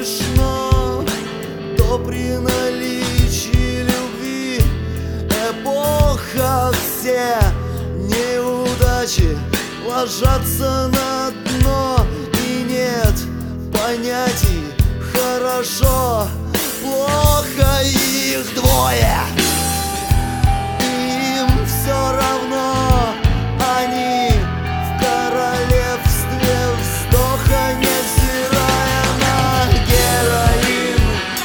смешно, то при наличии любви эпоха все неудачи ложатся на дно, и нет понятий хорошо, плохо, их двое. Им все равно, они в королевстве вздоха, невзирая на героин,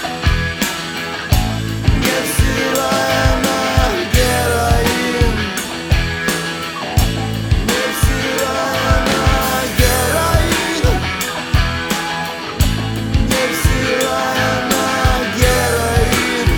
невзирая на героин, невзирая на героин, невзирая на героин.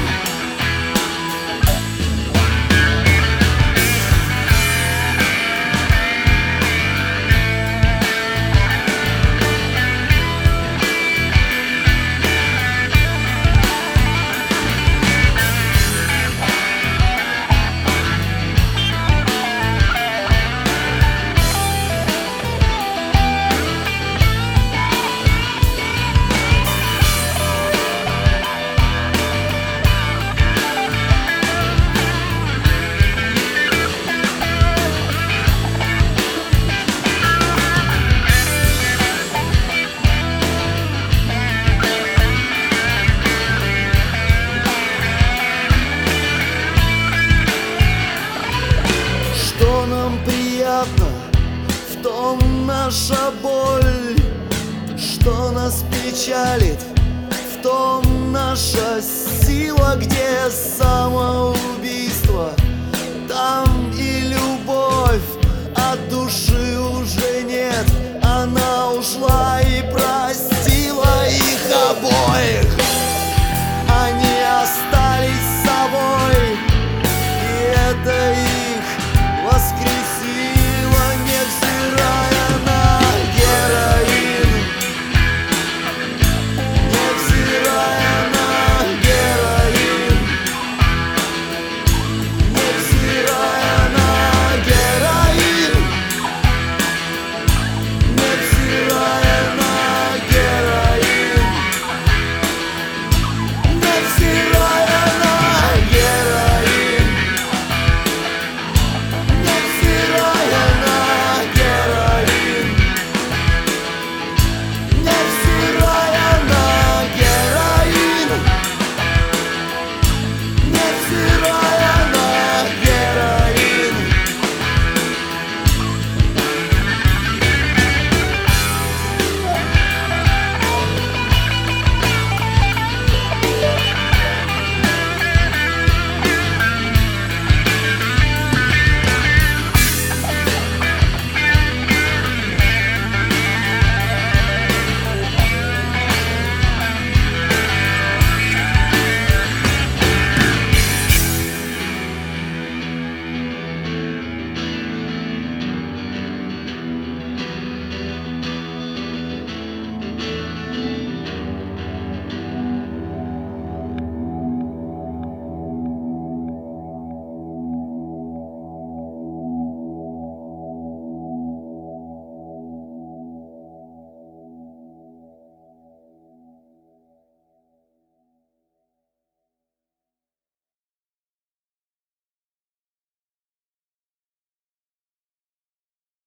Что нам приятно, в том наша боль, что нас печалит, в том наша сила, где самоубийство, там и любовь, от души уже нет, она ушла и простила их обоих.